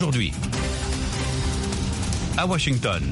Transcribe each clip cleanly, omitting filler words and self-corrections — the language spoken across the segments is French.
Aujourd'hui, à Washington.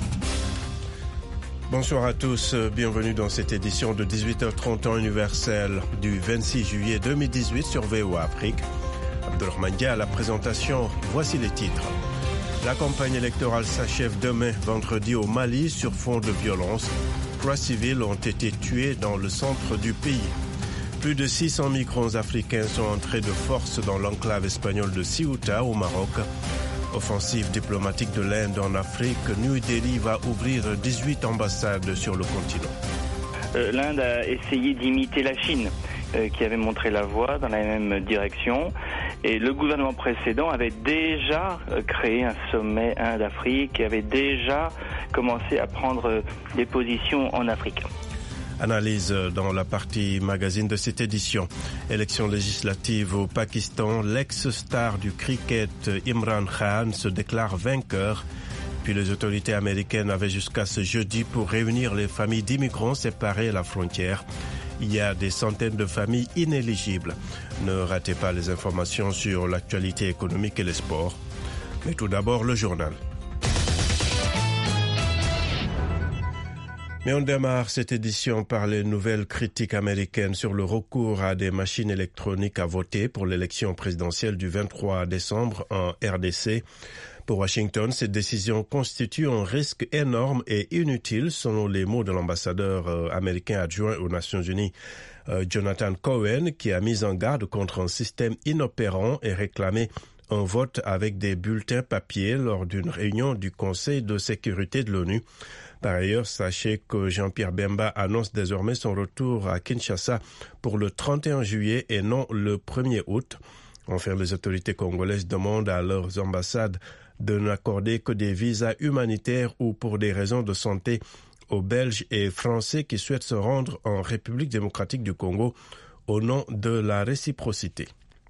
Bonsoir à tous, bienvenue dans cette édition de 18h30 temps universel du 26 juillet 2018 sur VOA Afrique. Abdelrahman Dia à la présentation, voici les titres. La campagne électorale s'achève demain, vendredi au Mali, sur fond de violence. 3 civils ont été tués dans le centre du pays. Plus de 600 migrants africains sont entrés de force dans l'enclave espagnole de Ceuta au Maroc. Offensive diplomatique de l'Inde en Afrique, New Delhi va ouvrir 18 ambassades sur le continent. L'Inde a essayé d'imiter la Chine, qui avait montré la voie dans la même direction. Et le gouvernement précédent avait déjà créé un sommet Inde-Afrique et avait déjà commencé à prendre des positions en Afrique. Analyse dans la partie magazine de cette édition. Élection législative au Pakistan, l'ex-star du cricket Imran Khan se déclare vainqueur. Puis les autorités américaines avaient jusqu'à ce jeudi pour réunir les familles d'immigrants séparées à la frontière. Il y a des centaines de familles inéligibles. Ne ratez pas les informations sur l'actualité économique et les sports. Mais tout d'abord, le journal. Mais on démarre cette édition par les nouvelles critiques américaines sur le recours à des machines électroniques à voter pour l'élection présidentielle du 23 décembre en RDC. Pour Washington, cette décision constitue un risque énorme et inutile, selon les mots de l'ambassadeur américain adjoint aux Nations Unies, Jonathan Cohen, qui a mis en garde contre un système inopérant et réclamé un vote avec des bulletins papier lors d'une réunion du Conseil de sécurité de l'ONU. Par ailleurs, sachez que Jean-Pierre Bemba annonce désormais son retour à Kinshasa pour le 31 juillet et non le 1er août. Enfin, les autorités congolaises demandent à leurs ambassades de n'accorder que des visas humanitaires ou pour des raisons de santé aux Belges et Français qui souhaitent se rendre en République démocratique du Congo au nom de la réciprocité.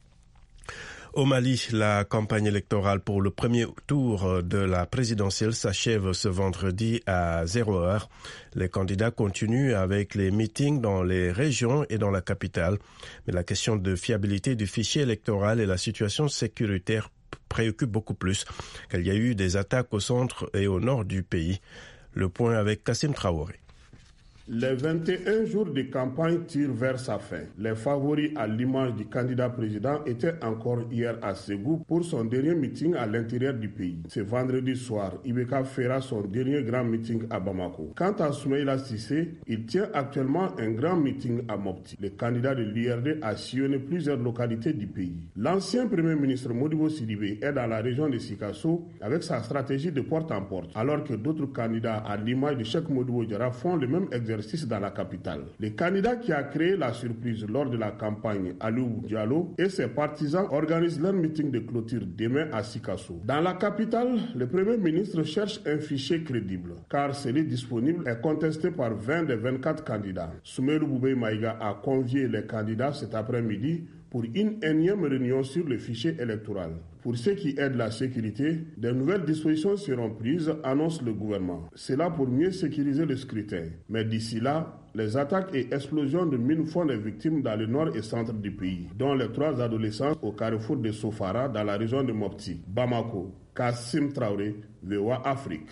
Au Mali, la campagne électorale pour le premier tour de la présidentielle s'achève ce vendredi à 0h. Les candidats continuent avec les meetings dans les régions et dans la capitale. Mais la question de fiabilité du fichier électoral et la situation sécuritaire préoccupent beaucoup plus, car il y a eu des attaques au centre et au nord du pays. Le point avec Kassim Traoré. Les 21 jours de campagne tirent vers sa fin. Les favoris à l'image du candidat président étaient encore hier à Ségou pour son dernier meeting à l'intérieur du pays. Ce vendredi soir, Ibeka fera son dernier grand meeting à Bamako. Quant à Soumaïla Cissé, il tient actuellement un grand meeting à Mopti. Le candidat de l'URD a sillonné plusieurs localités du pays. L'ancien premier ministre Modibo Sidibé est dans la région de Sikasso avec sa stratégie de porte en porte, alors que d'autres candidats à l'image de Cheikh Modibo Diarra font le même exercice dans la capitale. Le candidat qui a créé la surprise lors de la campagne, Aliou Diallo, et ses partisans organisent leur meeting de clôture demain à Sikasso. Dans la capitale, le Premier ministre cherche un fichier crédible, car celui disponible est contesté par 20 des 24 candidats. Soumaïla Boubèye Maïga a convié les candidats cet après-midi pour une énième réunion sur le fichier électoral. Pour ce qui est de la sécurité, de nouvelles dispositions seront prises, annonce le gouvernement. C'est là pour mieux sécuriser le scrutin. Mais d'ici là, les attaques et explosions de mines font des victimes dans le nord et centre du pays, dont les 3 adolescents au carrefour de Sofara dans la région de Mopti. Bamako, Kassim Traoré, VOA Afrique.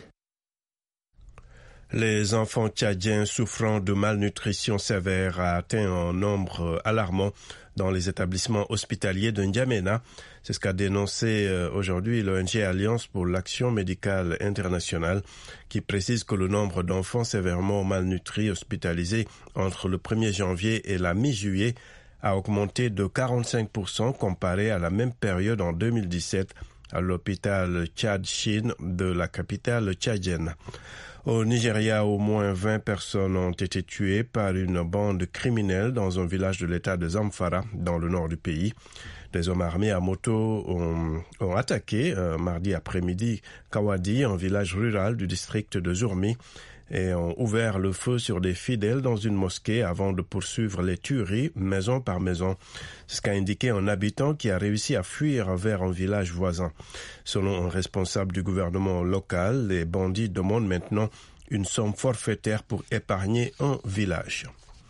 Les enfants tchadiens souffrant de malnutrition sévère a atteint un nombre alarmant dans les établissements hospitaliers de N'Djamena. C'est ce qu'a dénoncé aujourd'hui l'ONG Alliance pour l'action médicale internationale, qui précise que le nombre d'enfants sévèrement malnutris hospitalisés entre le 1er janvier et la mi-juillet a augmenté de 45% comparé à la même période en 2017 à l'hôpital Tchad-Chine de la capitale tchadienne. Au Nigeria, au moins 20 personnes ont été tuées par une bande criminelle dans un village de l'état de Zamfara, dans le nord du pays. Des hommes armés à moto ont attaqué mardi après-midi Kawadi, un village rural du district de Zurmi, et ont ouvert le feu sur des fidèles dans une mosquée avant de poursuivre les tueries maison par maison. C'est ce qu'a indiqué un habitant qui a réussi à fuir vers un village voisin. Selon un responsable du gouvernement local, les bandits demandent maintenant une somme forfaitaire pour épargner un village.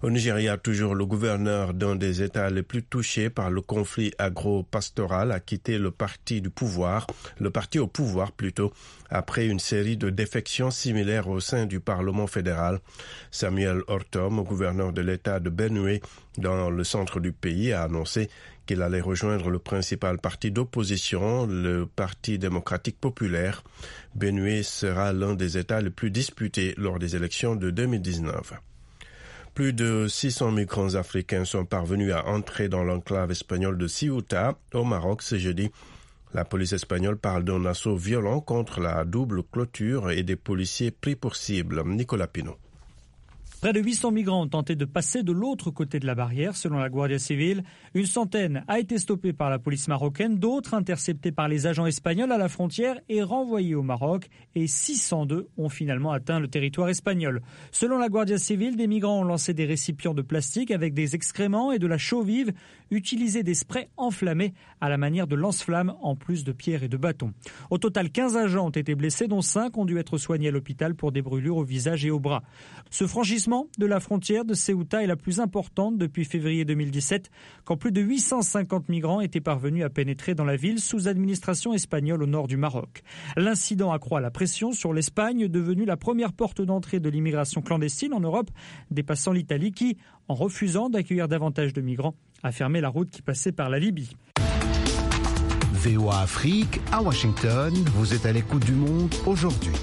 Au Nigeria, toujours, le gouverneur d'un des États les plus touchés par le conflit agro-pastoral a quitté le parti au pouvoir plutôt, après une série de défections similaires au sein du Parlement fédéral. Samuel Ortom, gouverneur de l'État de Benue, dans le centre du pays, a annoncé qu'il allait rejoindre le principal parti d'opposition, le Parti démocratique populaire. Benue sera l'un des États les plus disputés lors des élections de 2019. Plus de 600 migrants africains sont parvenus à entrer dans l'enclave espagnole de Ceuta, au Maroc, ce jeudi. La police espagnole parle d'un assaut violent contre la double clôture et des policiers pris pour cible. Nicolas Pinault. Près de 800 migrants ont tenté de passer de l'autre côté de la barrière, selon la Guardia Civile. Une centaine a été stoppée par la police marocaine, d'autres interceptés par les agents espagnols à la frontière et renvoyés au Maroc. Et 602 ont finalement atteint le territoire espagnol. Selon la Guardia Civile, des migrants ont lancé des récipients de plastique avec des excréments et de la chaux vive, utilisé des sprays enflammés à la manière de lance-flammes, en plus de pierres et de bâtons. Au total, 15 agents ont été blessés, dont 5 ont dû être soignés à l'hôpital pour des brûlures au visage et au bras. Ce franchissement de la frontière de Ceuta est la plus importante depuis février 2017, quand plus de 850 migrants étaient parvenus à pénétrer dans la ville sous administration espagnole au nord du Maroc. L'incident accroît la pression sur l'Espagne, devenue la première porte d'entrée de l'immigration clandestine en Europe, dépassant l'Italie qui, en refusant d'accueillir davantage de migrants, a fermé la route qui passait par la Libye. VOA Afrique, à Washington, vous êtes à l'écoute du monde aujourd'hui.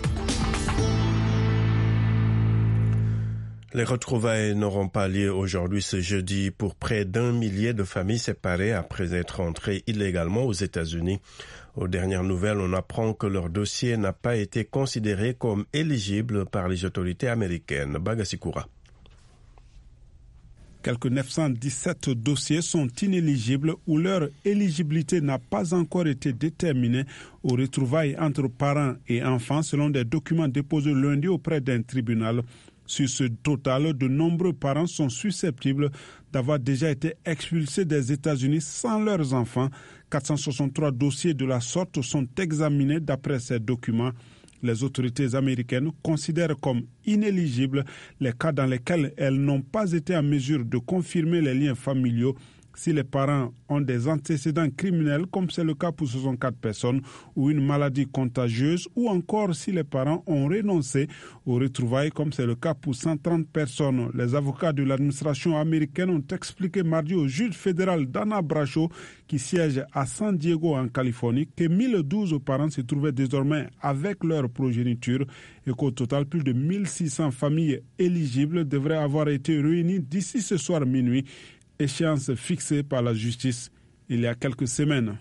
Les retrouvailles n'auront pas lieu aujourd'hui ce jeudi pour près d'1 millier de familles séparées après être entrées illégalement aux États-Unis. Aux dernières nouvelles, on apprend que leur dossier n'a pas été considéré comme éligible par les autorités américaines. Bagasikoura. Quelques 917 dossiers sont inéligibles ou leur éligibilité n'a pas encore été déterminée aux retrouvailles entre parents et enfants selon des documents déposés lundi auprès d'un tribunal. Sur ce total, de nombreux parents sont susceptibles d'avoir déjà été expulsés des États-Unis sans leurs enfants. 463 dossiers de la sorte sont examinés d'après ces documents. Les autorités américaines considèrent comme inéligibles les cas dans lesquels elles n'ont pas été en mesure de confirmer les liens familiaux si les parents ont des antécédents criminels, comme c'est le cas pour 64 personnes, ou une maladie contagieuse, ou encore si les parents ont renoncé aux retrouvailles, comme c'est le cas pour 130 personnes. Les avocats de l'administration américaine ont expliqué mardi au juge fédéral Dana Bracho, qui siège à San Diego en Californie, que 1012 parents se trouvaient désormais avec leur progéniture et qu'au total, plus de 1600 familles éligibles devraient avoir été réunies d'ici ce soir minuit, échéance fixée par la justice il y a quelques semaines.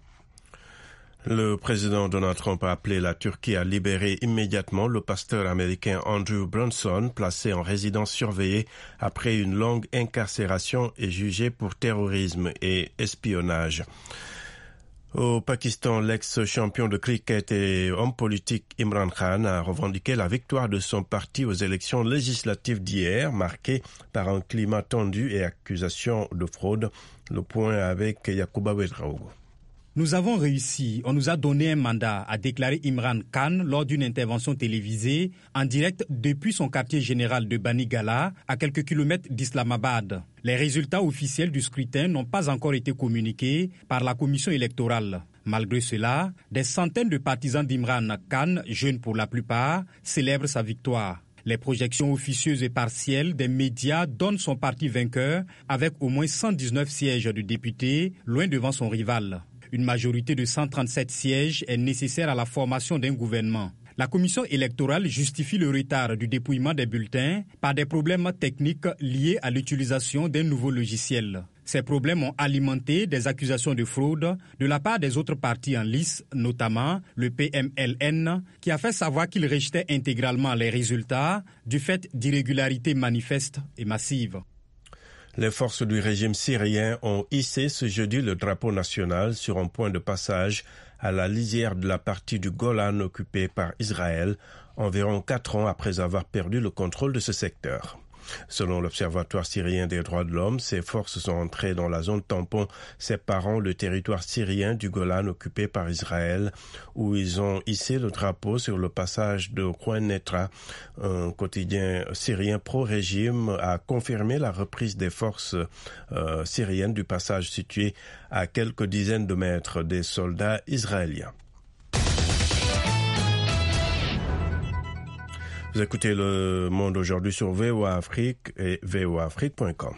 Le président Donald Trump a appelé la Turquie à libérer immédiatement le pasteur américain Andrew Brunson, placé en résidence surveillée après une longue incarcération et jugé pour terrorisme et espionnage. Au Pakistan, l'ex-champion de cricket et homme politique Imran Khan a revendiqué la victoire de son parti aux élections législatives d'hier, marquées par un climat tendu et accusations de fraude. Le point avec Yacouba Ouedraogo. Nous avons réussi. On nous a donné un mandat, a déclaré Imran Khan lors d'une intervention télévisée en direct depuis son quartier général de Bani Gala, à quelques kilomètres d'Islamabad. Les résultats officiels du scrutin n'ont pas encore été communiqués par la commission électorale. Malgré cela, des centaines de partisans d'Imran Khan, jeunes pour la plupart, célèbrent sa victoire. Les projections officieuses et partielles des médias donnent son parti vainqueur avec au moins 119 sièges de députés, loin devant son rival. Une majorité de 137 sièges est nécessaire à la formation d'un gouvernement. La commission électorale justifie le retard du dépouillement des bulletins par des problèmes techniques liés à l'utilisation d'un nouveau logiciel. Ces problèmes ont alimenté des accusations de fraude de la part des autres partis en lice, notamment le PMLN, qui a fait savoir qu'il rejetait intégralement les résultats du fait d'irrégularités manifestes et massives. Les forces du régime syrien ont hissé ce jeudi le drapeau national sur un point de passage à la lisière de la partie du Golan occupée par Israël, environ 4 ans après avoir perdu le contrôle de ce secteur. Selon l'Observatoire syrien des droits de l'homme, ces forces sont entrées dans la zone tampon séparant le territoire syrien du Golan occupé par Israël, où ils ont hissé le drapeau sur le passage de Khoin Netra. Un quotidien syrien pro-régime a confirmé la reprise des forces syriennes du passage situé à quelques dizaines de mètres des soldats israéliens. Vous écoutez Le Monde aujourd'hui sur VOA Afrique et voaafrique.com.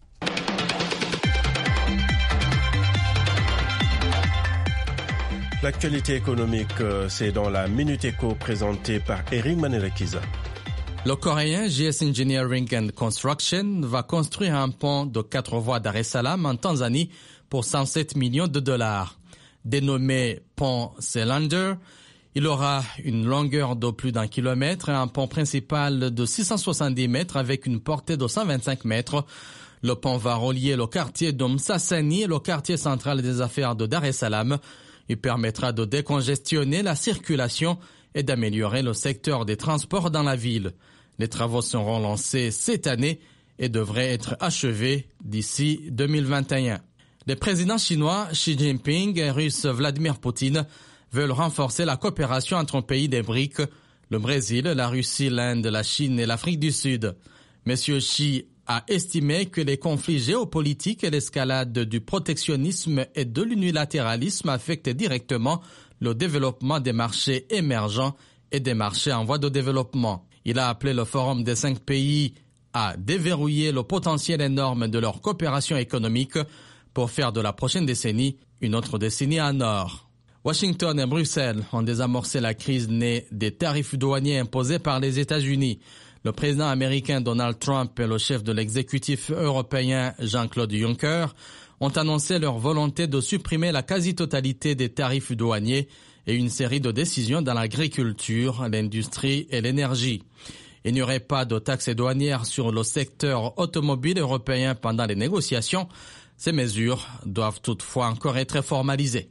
L'actualité économique, c'est dans la Minute Éco présentée par Eric Manelakiza. Le Coréen JS Engineering and Construction va construire un pont de 4 voies Dar es Salaam en Tanzanie pour 107 millions de dollars. Dénommé pont Selander, il aura une longueur de plus d'1 kilomètre et un pont principal de 670 mètres avec une portée de 125 mètres. Le pont va relier le quartier de Msasani et le quartier central des affaires de Dar es Salaam. Il permettra de décongestionner la circulation et d'améliorer le secteur des transports dans la ville. Les travaux seront lancés cette année et devraient être achevés d'ici 2021. Les présidents chinois Xi Jinping et russe Vladimir Poutine veulent renforcer la coopération entre pays des BRICS, le Brésil, la Russie, l'Inde, la Chine et l'Afrique du Sud. Monsieur Xi a estimé que les conflits géopolitiques et l'escalade du protectionnisme et de l'unilatéralisme affectent directement le développement des marchés émergents et des marchés en voie de développement. Il a appelé le Forum des 5 pays à déverrouiller le potentiel énorme de leur coopération économique pour faire de la prochaine décennie une autre décennie en or. Washington et Bruxelles ont désamorcé la crise née des tarifs douaniers imposés par les États-Unis. Le président américain Donald Trump et le chef de l'exécutif européen Jean-Claude Juncker ont annoncé leur volonté de supprimer la quasi-totalité des tarifs douaniers et une série de décisions dans l'agriculture, l'industrie et l'énergie. Il n'y aurait pas de taxes douanières sur le secteur automobile européen pendant les négociations. Ces mesures doivent toutefois encore être formalisées.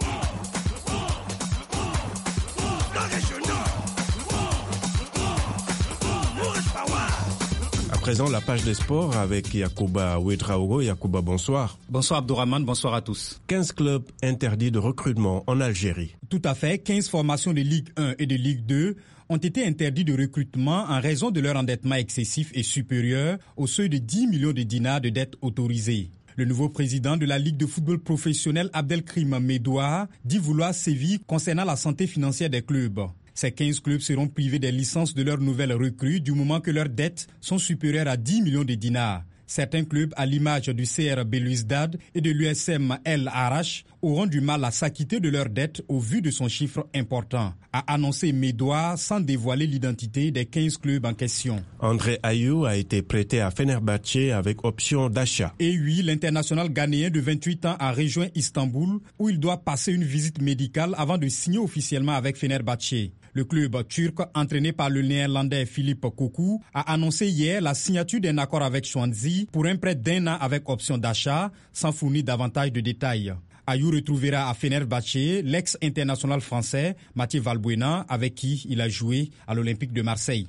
À présent, la page des sports avec Yacouba Ouedraogo. Yacouba, bonsoir. Bonsoir Abdourahmane, bonsoir à tous. 15 clubs interdits de recrutement en Algérie. Tout à fait, 15 formations de Ligue 1 et de Ligue 2 ont été interdits de recrutement en raison de leur endettement excessif et supérieur au seuil de 10 millions de dinars de dettes autorisées. Le nouveau président de la Ligue de football professionnel Abdelkrim Medouar dit vouloir sévir concernant la santé financière des clubs. Ces 15 clubs seront privés des licences de leurs nouvelles recrues du moment que leurs dettes sont supérieures à 10 millions de dinars. Certains clubs, à l'image du CR Belouizdad et de l'USM El Arash, auront du mal à s'acquitter de leurs dettes au vu de son chiffre important, a annoncé Medouar sans dévoiler l'identité des 15 clubs en question. André Ayou a été prêté à Fenerbahçe avec option d'achat. Et oui, l'international ghanéen de 28 ans a rejoint Istanbul où il doit passer une visite médicale avant de signer officiellement avec Fenerbahçe. Le club turc, entraîné par le néerlandais Philippe Koku, a annoncé hier la signature d'un accord avec Swansea pour un prêt d'1 an avec option d'achat, sans fournir davantage de détails. Ayou retrouvera à Fenerbahçe l'ex-international français Mathieu Valbuena, avec qui il a joué à l'Olympique de Marseille.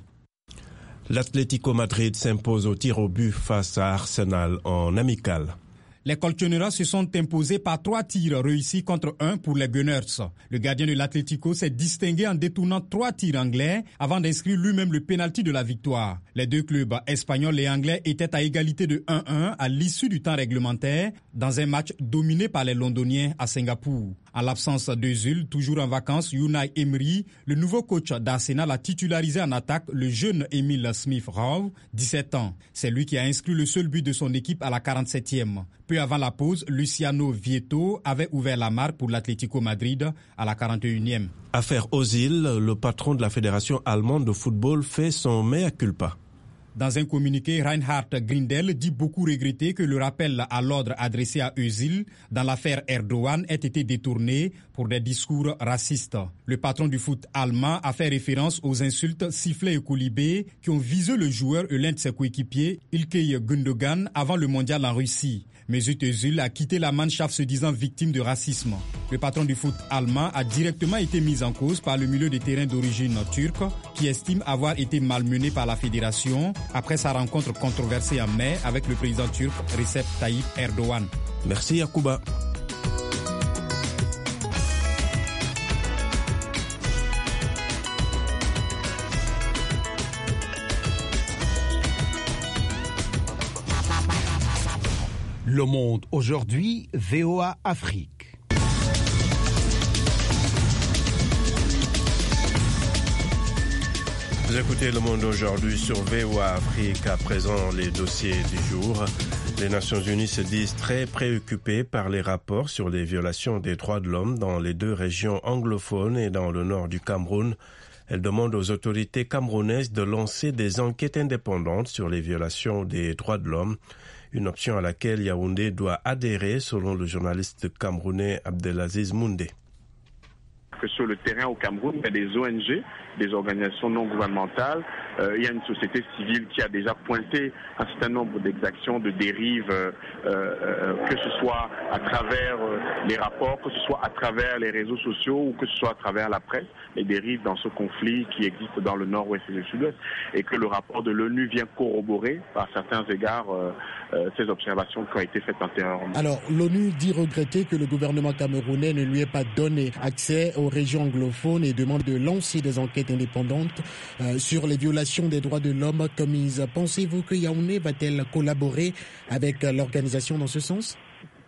L'Atlético Madrid s'impose au tir au but face à Arsenal en amical. Les Colchoneras se sont imposés par 3 tirs réussis contre 1 pour les Gunners. Le gardien de l'Atlético s'est distingué en détournant 3 tirs anglais avant d'inscrire lui-même le pénalty de la victoire. Les 2 clubs espagnols et anglais étaient à égalité de 1-1 à l'issue du temps réglementaire dans un match dominé par les Londoniens à Singapour. En l'absence d'Özil, toujours en vacances, Unai Emery, le nouveau coach d'Arsenal, a titularisé en attaque le jeune Emile Smith-Rowe, 17 ans. C'est lui qui a inscrit le seul but de son équipe à la 47e. Peu avant la pause, Luciano Vieto avait ouvert la marque pour l'Atlético Madrid à la 41e. Affaire Özil, le patron de la Fédération allemande de football fait son mea culpa. Dans un communiqué, Reinhard Grindel dit beaucoup regretter que le rappel à l'ordre adressé à Özil dans l'affaire Erdogan ait été détourné pour des discours racistes. Le patron du foot allemand a fait référence aux insultes, sifflets et colibés qui ont visé le joueur et l'un de ses coéquipiers, Ilkay Gundogan, avant le mondial en Russie. Mesut Özil a quitté la Mannschaft se disant victime de racisme. Le patron du foot allemand a directement été mis en cause par le milieu de terrain d'origine turque qui estime avoir été malmené par la fédération après sa rencontre controversée en mai avec le président turc Recep Tayyip Erdogan. Merci Yacouba. Le Monde aujourd'hui, VOA Afrique. Vous écoutez Le Monde aujourd'hui sur VOA Afrique. À présent, les dossiers du jour. Les Nations Unies se disent très préoccupées par les rapports sur les violations des droits de l'homme dans les deux régions anglophones et dans le nord du Cameroun. Elles demandent aux autorités camerounaises de lancer des enquêtes indépendantes sur les violations des droits de l'homme. Une option à laquelle Yaoundé doit adhérer, selon le journaliste camerounais Abdelaziz Moundé. Que sur le terrain au Cameroun, il y a des ONG, des organisations non gouvernementales, il y a une société civile qui a déjà pointé un certain nombre d'exactions, de dérives, que ce soit à travers les rapports, que ce soit à travers les réseaux sociaux ou que ce soit à travers la presse, les dérives dans ce conflit qui existe dans le nord-ouest et le sud-ouest, et que le rapport de l'ONU vient corroborer par certains égards ces observations qui ont été faites antérieurement. Alors, l'ONU dit regretter que le gouvernement camerounais ne lui ait pas donné accès aux régions anglophones et demande de lancer des enquêtes indépendantes sur les violations des droits de l'homme commises. Pensez-vous que Yaoundé va-t-elle collaborer avec l'organisation dans ce sens ?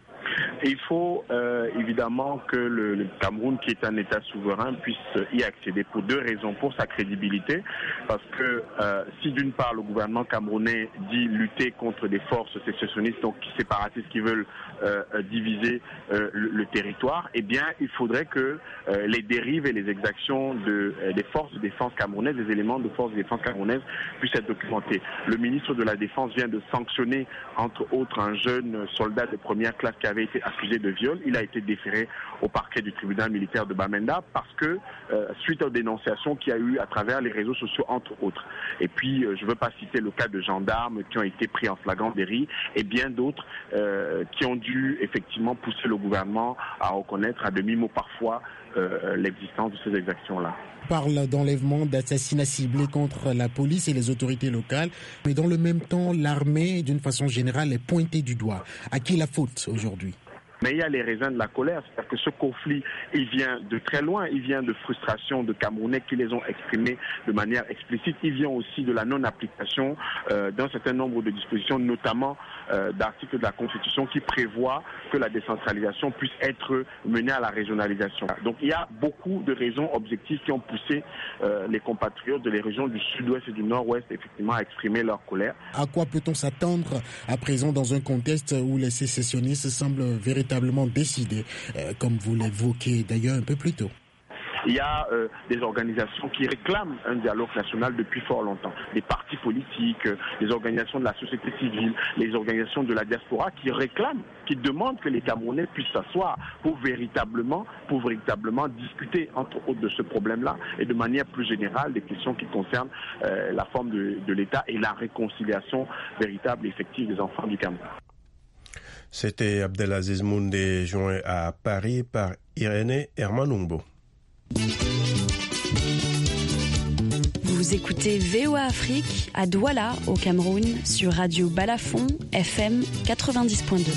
Il faut évidemment que le Cameroun, qui est un État souverain, puisse y accéder pour deux raisons. Pour sa crédibilité, parce que si d'une part le gouvernement camerounais dit lutter contre des forces sécessionnistes, donc séparatistes qui veulent diviser le territoire, eh bien il faudrait que les dérives et les exactions des forces de défense camerounaises, des éléments de forces de défense camerounaises puissent être documentés. Le ministre de la Défense vient de sanctionner, entre autres, un jeune soldat de première classe qui avait été accusé de viol. Il a été déféré au parquet du tribunal militaire de Bamenda parce que, suite aux dénonciations qu'il y a eu à travers les réseaux sociaux, entre autres. Et puis, je ne veux pas citer le cas de gendarmes qui ont été pris en flagrant délit et bien d'autres qui ont dû effectivement pousser le gouvernement à reconnaître à demi-mot parfois l'existence de ces exactions-là. On parle d'enlèvement, d'assassinats ciblés contre la police et les autorités locales, mais dans le même temps, l'armée, d'une façon générale, est pointée du doigt. À qui la faute aujourd'hui ? Mais il y a les raisins de la colère, c'est-à-dire que ce conflit, il vient de très loin, il vient de frustrations de Camerounais qui les ont exprimées de manière explicite, il vient aussi de la non-application d'un certain nombre de dispositions, notamment d'articles de la Constitution qui prévoient que la décentralisation puisse être menée à la régionalisation. Donc il y a beaucoup de raisons objectives qui ont poussé les compatriotes de les régions du sud-ouest et du nord-ouest effectivement à exprimer leur colère. À quoi peut-on s'attendre à présent dans un contexte où les sécessionnistes semblent véritablement décidés, comme vous l'évoquez d'ailleurs un peu plus tôt? Il y a des organisations qui réclament un dialogue national depuis fort longtemps. Des partis politiques, des organisations de la société civile, les organisations de la diaspora qui réclament, qui demandent que les Camerounais puissent s'asseoir pour véritablement discuter entre autres de ce problème-là et de manière plus générale des questions qui concernent la forme de l'État et la réconciliation véritable et effective des enfants du Cameroun. C'était Abdelaziz Moundé, joint à Paris par Irène Hermanumbo. Vous écoutez VOA Afrique à Douala, au Cameroun, sur Radio Balafon, FM 90.2.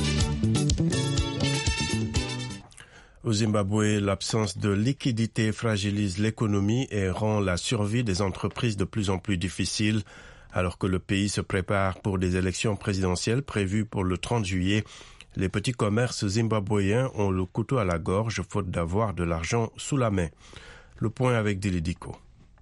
Au Zimbabwe, l'absence de liquidité fragilise l'économie et rend la survie des entreprises de plus en plus difficile. Alors que le pays se prépare pour des élections présidentielles prévues pour le 30 juillet, les petits commerces zimbabwéens ont le couteau à la gorge faute d'avoir de l'argent sous la main. Le point avec Dilidiko.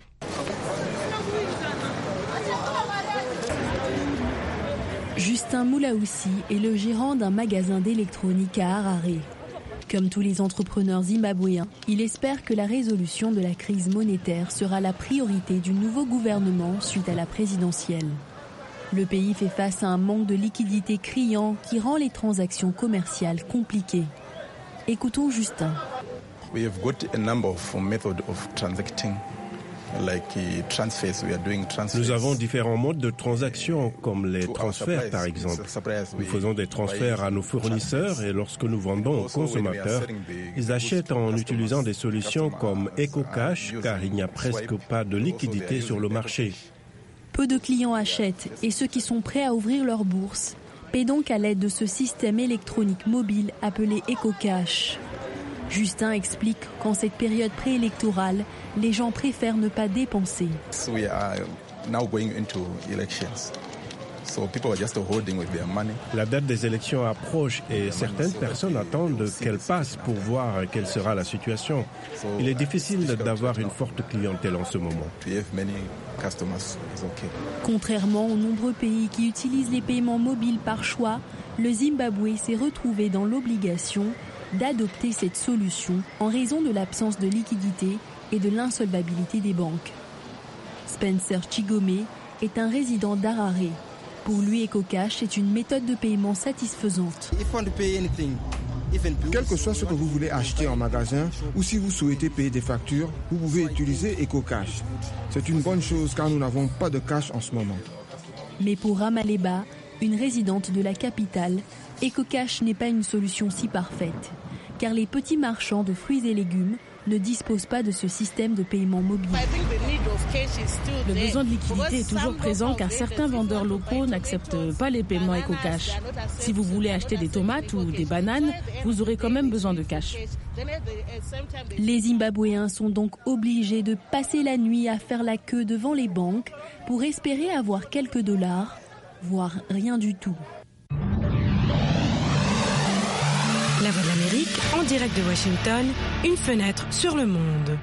Justin Moulaoussi est le gérant d'un magasin d'électronique à Harare. Comme tous les entrepreneurs zimbabwéens, il espère que la résolution de la crise monétaire sera la priorité du nouveau gouvernement suite à la présidentielle. Le pays fait face à un manque de liquidité criant qui rend les transactions commerciales compliquées. Écoutons Justin. We have got a number of methods of transacting Nous avons différents modes de transactions, comme les transferts par exemple. Nous faisons des transferts à nos fournisseurs et lorsque nous vendons aux consommateurs, ils achètent en utilisant des solutions comme EcoCash, car il n'y a presque pas de liquidité sur le marché. Peu de clients achètent et ceux qui sont prêts à ouvrir leur bourse paient donc à l'aide de ce système électronique mobile appelé EcoCash. Justin explique qu'en cette période préélectorale, les gens préfèrent ne pas dépenser. La date des élections approche et certaines personnes attendent qu'elle passe pour voir quelle sera la situation. Il est difficile d'avoir une forte clientèle en ce moment. Contrairement aux nombreux pays qui utilisent les paiements mobiles par choix, le Zimbabwe s'est retrouvé dans l'obligation d'adopter cette solution en raison de l'absence de liquidité et de l'insolvabilité des banques. Spencer Chigome est un résident d'Harare. Pour lui, EcoCash est une méthode de paiement satisfaisante. Quel que soit ce que vous voulez acheter en magasin ou si vous souhaitez payer des factures, vous pouvez utiliser EcoCash. C'est une bonne chose car nous n'avons pas de cash en ce moment. Mais pour Ramaleba, une résidente de la capitale, EcoCash n'est pas une solution si parfaite, car les petits marchands de fruits et légumes ne disposent pas de ce système de paiement mobile. Le besoin de liquidité est toujours présent car certains vendeurs locaux n'acceptent pas les paiements EcoCash. Si vous voulez acheter des tomates ou des bananes, vous aurez quand même besoin de cash. Les Zimbabwéens sont donc obligés de passer la nuit à faire la queue devant les banques pour espérer avoir quelques dollars, voire rien du tout. La Voix de l'Amérique, en direct de Washington, une fenêtre sur le monde.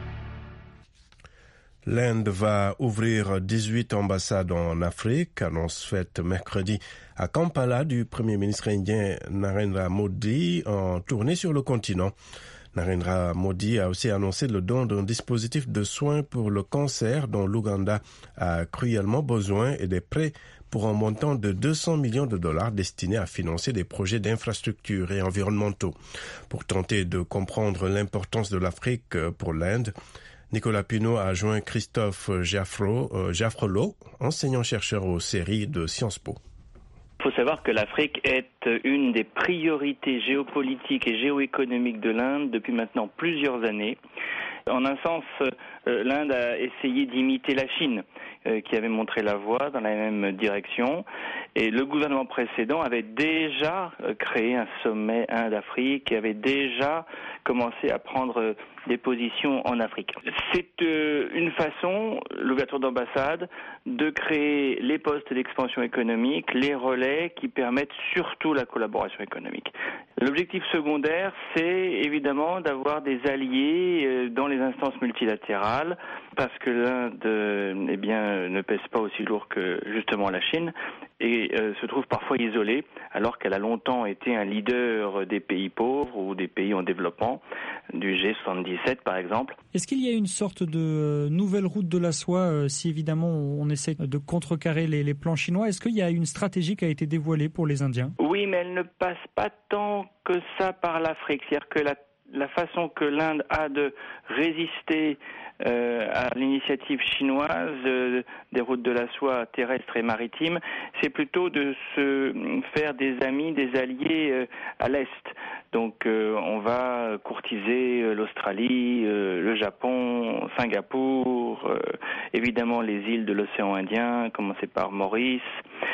L'Inde va ouvrir 18 ambassades en Afrique, annonce faite mercredi à Kampala du Premier ministre indien Narendra Modi en tournée sur le continent. Narendra Modi a aussi annoncé le don d'un dispositif de soins pour le cancer dont l'Ouganda a cruellement besoin et des prêts pour un montant de 200 millions de dollars destinés à financer des projets d'infrastructures et environnementaux. Pour tenter de comprendre l'importance de l'Afrique pour l'Inde, Nicolas Pinault a joint Christophe Jaffrelot, enseignant-chercheur aux séries de Sciences Po. Il faut savoir que l'Afrique est une des priorités géopolitiques et géoéconomiques de l'Inde depuis maintenant plusieurs années. En un sens, l'Inde a essayé d'imiter la Chine, qui avait montré la voie dans la même direction. Et le gouvernement précédent avait déjà créé un sommet Inde-Afrique et avait déjà commencé à prendre des positions en Afrique. C'est une façon, l'ouverture d'ambassade, de créer les postes d'expansion économique, les relais qui permettent surtout la collaboration économique. L'objectif secondaire, c'est évidemment d'avoir des alliés dans les instances multilatérales, parce que l'Inde ne pèse pas aussi lourd que justement la Chine et se trouve parfois isolée, alors qu'elle a longtemps été un leader des pays pauvres ou des pays en développement, du G77 par exemple. Est-ce qu'il y a une sorte de nouvelle route de la soie si évidemment on essaie de contrecarrer les plans chinois? Est-ce qu'il y a une stratégie qui a été dévoilée pour les Indiens? Oui, mais elle ne passe pas tant que ça par l'Afrique. C'est-à-dire que la façon que l'Inde a de résister à l'initiative chinoise des routes de la soie terrestres et maritimes, c'est plutôt de se faire des amis, des alliés à l'Est. Donc on va courtiser l'Australie, le Japon, Singapour, évidemment les îles de l'océan Indien, commencer par Maurice.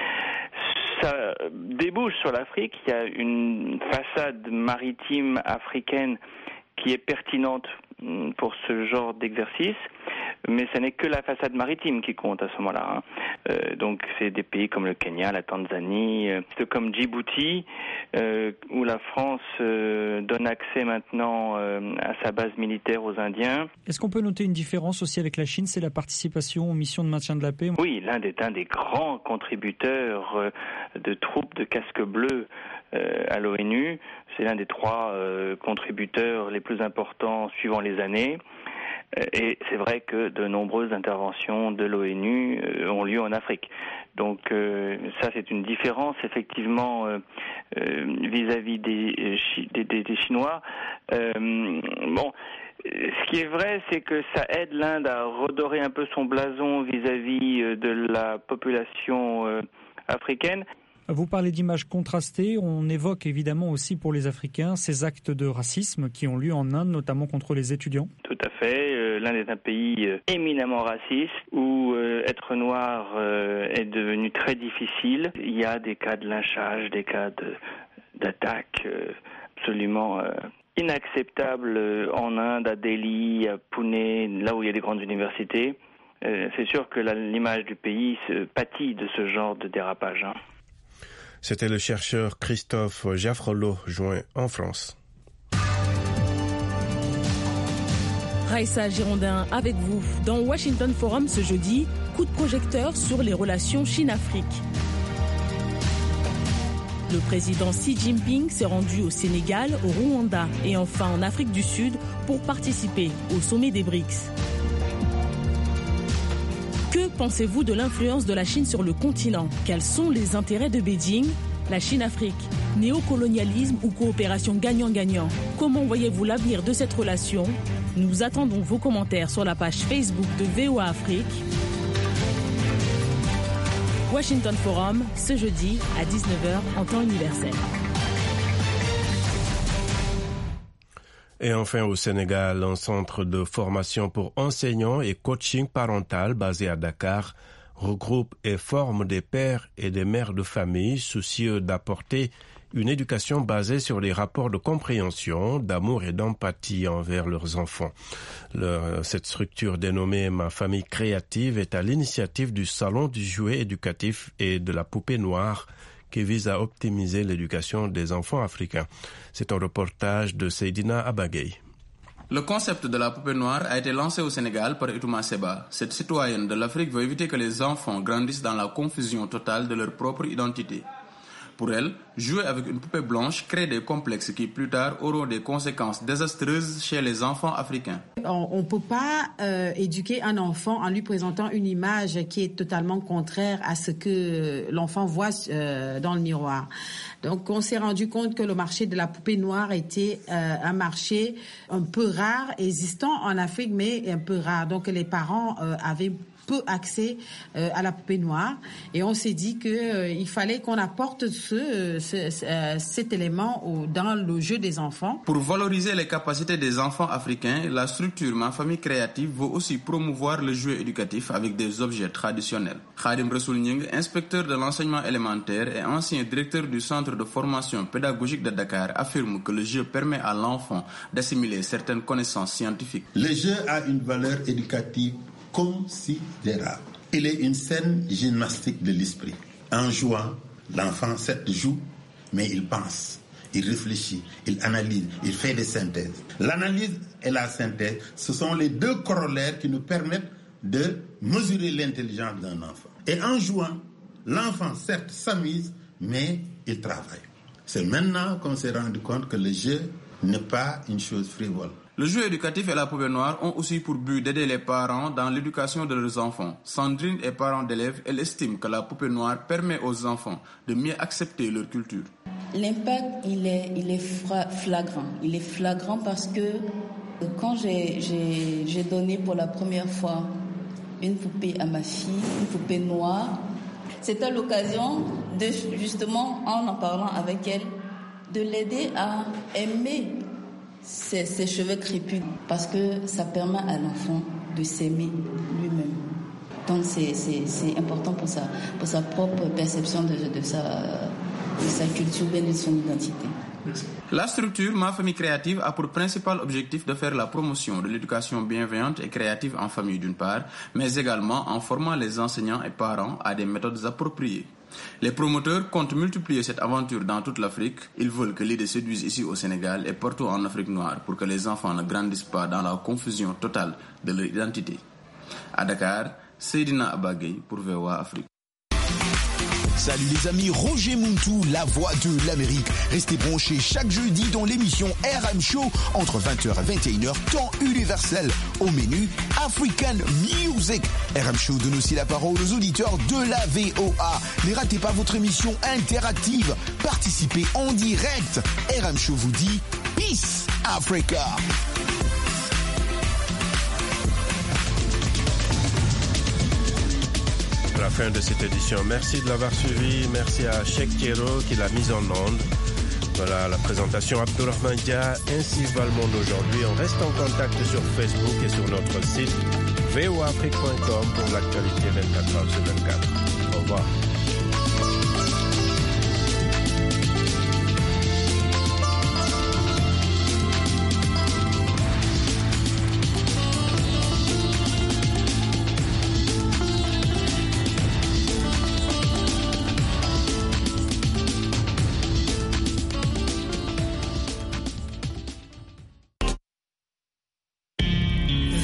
Ça débouche sur l'Afrique. Il y a une façade maritime africaine qui est pertinente pour ce genre d'exercice, mais ce n'est que la façade maritime qui compte à ce moment-là. Donc c'est des pays comme le Kenya, la Tanzanie, comme Djibouti, où la France donne accès maintenant à sa base militaire aux Indiens. Est-ce qu'on peut noter une différence aussi avec la Chine, c'est la participation aux missions de maintien de la paix? Oui, l'Inde est un des grands contributeurs de troupes de casques bleus à l'ONU. C'est l'un des 3 contributeurs les plus importants suivant les années. Et c'est vrai que de nombreuses interventions de l'ONU ont lieu en Afrique. Donc ça, c'est une différence effectivement vis-à-vis des Chinois. Ce qui est vrai, c'est que ça aide l'Inde à redorer un peu son blason vis-à-vis de la population africaine. Vous parlez d'images contrastées, on évoque évidemment aussi pour les Africains ces actes de racisme qui ont lieu en Inde, notamment contre les étudiants. Tout à fait, l'Inde est un pays éminemment raciste où être noir est devenu très difficile. Il y a des cas de lynchage, des cas d'attaques absolument inacceptables en Inde, à Delhi, à Pune, là où il y a des grandes universités. C'est sûr que l'image du pays se pâtit de ce genre de dérapage. C'était le chercheur Christophe Jaffrelot, joint en France. Raïssa Girondin avec vous dans Washington Forum ce jeudi, coup de projecteur sur les relations Chine-Afrique. Le président Xi Jinping s'est rendu au Sénégal, au Rwanda et enfin en Afrique du Sud pour participer au sommet des BRICS. Que pensez-vous de l'influence de la Chine sur le continent? Quels sont les intérêts de Beijing? La Chine-Afrique, néocolonialisme ou coopération gagnant-gagnant? Comment voyez-vous l'avenir de cette relation? Nous attendons vos commentaires sur la page Facebook de VOA Afrique. Washington Forum, ce jeudi à 19h en temps universel. Et enfin au Sénégal, un centre de formation pour enseignants et coaching parental basé à Dakar regroupe et forme des pères et des mères de famille soucieux d'apporter une éducation basée sur les rapports de compréhension, d'amour et d'empathie envers leurs enfants. Cette structure dénommée Ma Famille Créative est à l'initiative du Salon du Jouet Éducatif et de la Poupée Noire qui vise à optimiser l'éducation des enfants africains. C'est un reportage de Seydina Abagay. Le concept de la poupée noire a été lancé au Sénégal par Itouma Seba. Cette citoyenne de l'Afrique veut éviter que les enfants grandissent dans la confusion totale de leur propre identité. Pour elle, jouer avec une poupée blanche crée des complexes qui plus tard auront des conséquences désastreuses chez les enfants africains. On ne peut pas éduquer un enfant en lui présentant une image qui est totalement contraire à ce que l'enfant voit dans le miroir. Donc on s'est rendu compte que le marché de la poupée noire était un marché un peu rare, existant en Afrique, mais un peu rare. Donc les parents avaient peu accès à la poupée noire et on s'est dit que il fallait qu'on apporte cet élément dans le jeu des enfants. Pour valoriser les capacités des enfants africains, la structure Ma Famille Créative veut aussi promouvoir le jeu éducatif avec des objets traditionnels. Khadim Rassoul Nying, inspecteur de l'enseignement élémentaire et ancien directeur du centre de formation pédagogique de Dakar, affirme que le jeu permet à l'enfant d'assimiler certaines connaissances scientifiques. Le jeu a une valeur éducative considérable. Il est une saine gymnastique de l'esprit. En jouant, l'enfant certes joue, mais il pense, il réfléchit, il analyse, il fait des synthèses. L'analyse et la synthèse, ce sont les deux corollaires qui nous permettent de mesurer l'intelligence d'un enfant. Et en jouant, l'enfant certes s'amuse, mais il travaille. C'est maintenant qu'on s'est rendu compte que le jeu n'est pas une chose frivole. Le jeu éducatif et la poupée noire ont aussi pour but d'aider les parents dans l'éducation de leurs enfants. Sandrine est parent d'élèves, elle estime que la poupée noire permet aux enfants de mieux accepter leur culture. L'impact, il est flagrant. Il est flagrant parce que quand j'ai donné pour la première fois une poupée à ma fille, une poupée noire, c'était l'occasion de, justement, en parlant avec elle, de l'aider à aimer ses cheveux crépus, parce que ça permet à l'enfant de s'aimer lui-même. Donc c'est important pour sa propre perception de sa culture et de son identité. La structure Ma Famille Créative a pour principal objectif de faire la promotion de l'éducation bienveillante et créative en famille d'une part, mais également en formant les enseignants et parents à des méthodes appropriées. Les promoteurs comptent multiplier cette aventure dans toute l'Afrique. Ils veulent que l'idée séduise ici au Sénégal et partout en Afrique noire pour que les enfants ne grandissent pas dans la confusion totale de leur identité. À Dakar, Seydina Abagay pour VOA Afrique. Salut les amis, Roger Muntu, la voix de l'Amérique. Restez branchés chaque jeudi dans l'émission RM Show entre 20h et 21h, temps universel. Au menu, African Music. RM Show donne aussi la parole aux auditeurs de la VOA. Ne ratez pas votre émission interactive. Participez en direct. RM Show vous dit Peace Africa. fin de cette édition. Merci de l'avoir suivi. Merci à Cheikh Thiero qui l'a mise en onde. Voilà la présentation Abdourahmane Dia, ainsi va le monde aujourd'hui. On reste en contact sur Facebook et sur notre site voafrique.com pour l'actualité 24h sur 24. Au revoir.